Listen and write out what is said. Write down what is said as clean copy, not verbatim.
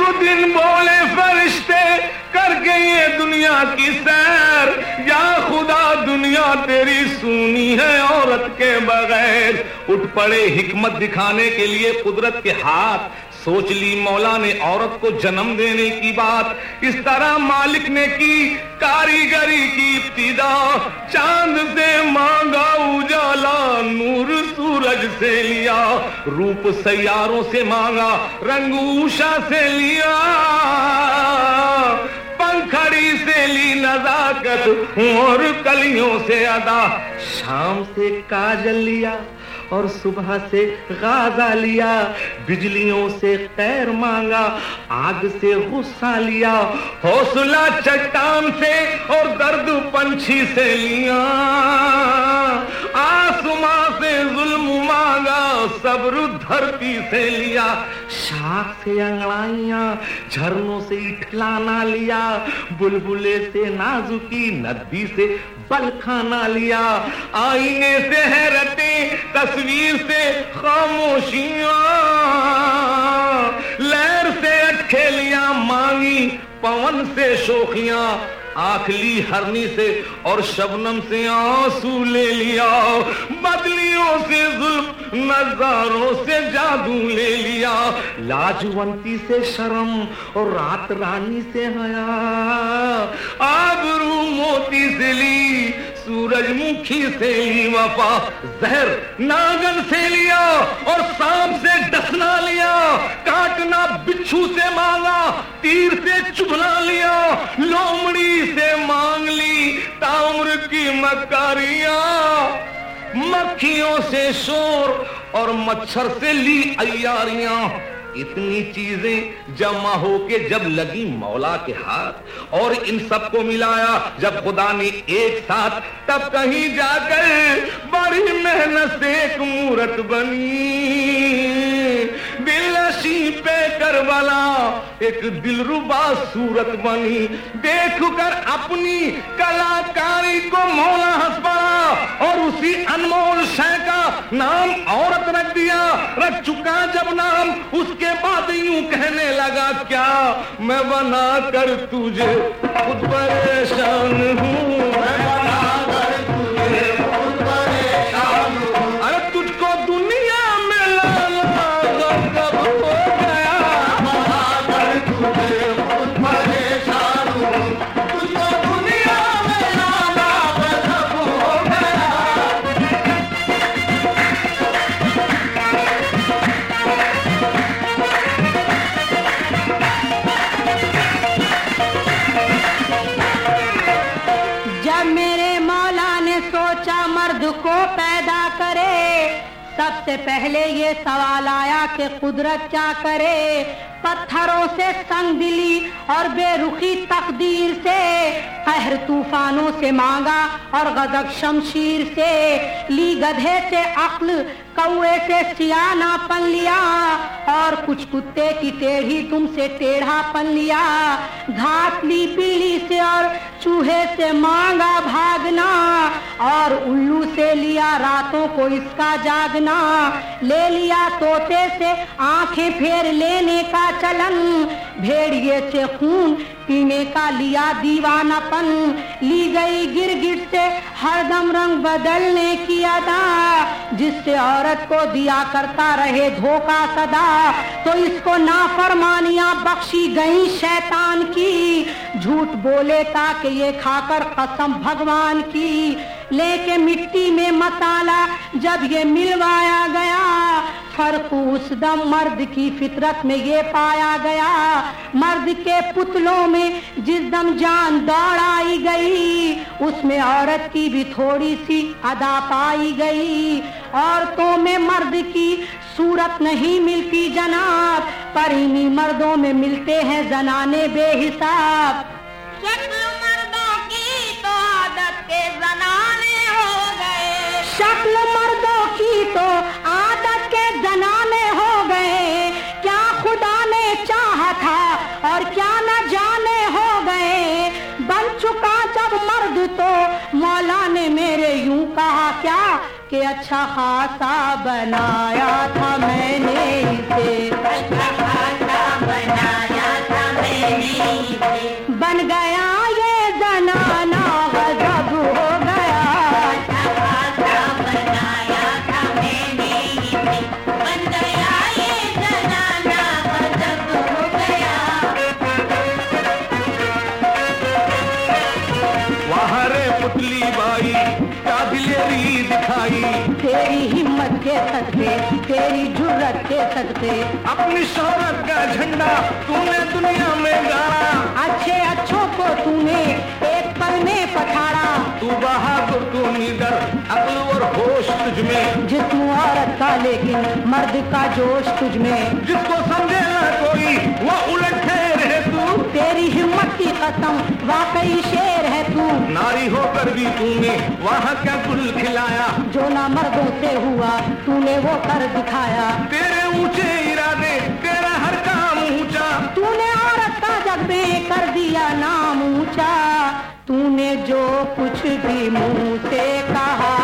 दिन बोले फरिश्ते करके ये दुनिया की सैर, या खुदा दुनिया तेरी सूनी है औरत के बगैर। उठ पड़े हिकमत दिखाने के लिए कुदरत के हाथ, सोच ली मौला ने औरत को जन्म देने की बात। इस तरह मालिक ने की कारीगरी की इब्तिदा, चांद से मांगा उजाला, नूर सूरज से लिया, रूप सैयारों से मांगा, रंग उषा से लिया, पंखड़ी से ली नजाकत और कलियों से अदा, शाम से काजल लिया और सुबह से गाजा लिया, बिजलियों से खैर मांगा, आग से गुस्सा लिया, हौसला चट्टान से और दर्द पंछी से लिया, आसमां से जुल्म मांगा, सब्र धरती से लिया, शाख से अंगड़ाइयां, झरनों से इठलाना लिया, बुलबुले से नाजुकी, नदी से बल खाना लिया, आईने से हैरतें, तस्वीर से खामोशियां, लहर से अटखेलियां मांगी, पवन से शोखियां, आखली हरनी से और शबनम से आंसू ले लिया, बदलियों से जुल्म, नजारों से जादू ले लिया, लाजवंती से शर्म और रात रानी से हया, आबरू मोती से ली, सूरजमुखी से ली वफा, जहर नागन से लिया और सांप से डसना लिया, काटना बिच्छू से मांगा, तीर से चुभना लिया, लोमड़ी से मांग ली ताम्र की मकारियां, मक्खियों से शोर और मच्छर से ली अय्यारियां। इतनी चीजें जमा होके जब लगी मौला के हाथ और इन सबको मिलाया जब खुदा ने एक साथ, तब कहीं जाकर बड़ी मेहनत से एक मूरत बनी, दिलनशी पे करबला एक दिलरुबा सूरत बनी। देखकर अपनी कलाकारी को मौला हंस पड़ा और उसी अनमोल शय का नाम औरत रख दिया। रख चुका जब नाम उसके बाद यूं कहने लगा, क्या मैं बना कर तुझे खुद परेशान हूँ, मैं बना कर तुझे खुद परेशान हूँ। अरे तुझको दुनिया में लाना कब हो गया, बना कर तुझे खुद परेशान हूँ, तुझको दुनिया में लाना कब हो गया। को पैदा करे, सबसे पहले ये सवाल आया कि कुदरत क्या करे। पत्थरों से संगदिली और बेरुखी तकदीर से, कहर तूफानों से मांगा और गजब शमशीर से, ली गधे से अक्ल, कौए से सियानापन लिया और कुछ कुत्ते की टेढ़ी तुमसे टेढ़ापन लिया। घास ली बिल्ली से और चूहे से मांगा भागना और उल्लू से लिया रातों को इसका जागना। ले लिया तोते से आंखें फेर लेने का चलन, भेड़िए से खून पीने का लिया दीवानापन। ली गई गिरगिट से हरदम रंग बदलने की अदा, जिससे औरत को दिया करता रहे धोखा सदा। तो इसको नाफरमानियां बख्शी गई शैतान की, झूठ बोले ताकि ये खाकर कसम भगवान की। लेके मिट्टी में मसाला जब ये मिलवाया गया, फर्क उस दम मर्द की फितरत में ये पाया गया। मर्द के पुतलों में जिस दम जान दौड़ाई गई, उसमें औरत की भी थोड़ी सी अदा पाई गई। औरतों में मर्द की सूरत नहीं मिलती जनाब, पर इन्हीं मर्दों में मिलते हैं जनाने बेहिसाब। शक्ल मर्दों की तो आदत के जनाने हो गए, शक्ल मर्दों की तो आदत के जनाने हो गए। क्या खुदा ने चाहा था और क्या न जाने हो गए। बन चुका जब मर्द तो मौला ने मेरे यूं कहा क्या कि अच्छा खासा बनाया था मैंने इसे, अच्छा खासा बनाया के सदके, तेरी जुर्रत के सदके। अपनी शोहरत का झंडा तूने दुनिया में गाड़ा, अच्छे अच्छों को तूने एक पल में पछाड़ा। तू बहादुर तू नीदर, अक्ल और होश तुझ में, जिस्म औरत का लेकिन मर्द का जोश तुझ में। जिसको समझे ना कोई वो उलट ठहर है तू, तेरी हिम्मत की कसम वाकई शेर है तू। नारी होकर भी तूने वहाँ क्या गुल खिलाया, जो ना मर्दों से हुआ तूने वो कर दिखाया। तेरे ऊंचे इरादे, तेरा हर काम ऊंचा, तूने औरत का जग में कर दिया नाम ऊंचा। तूने जो कुछ भी मुंह से कहा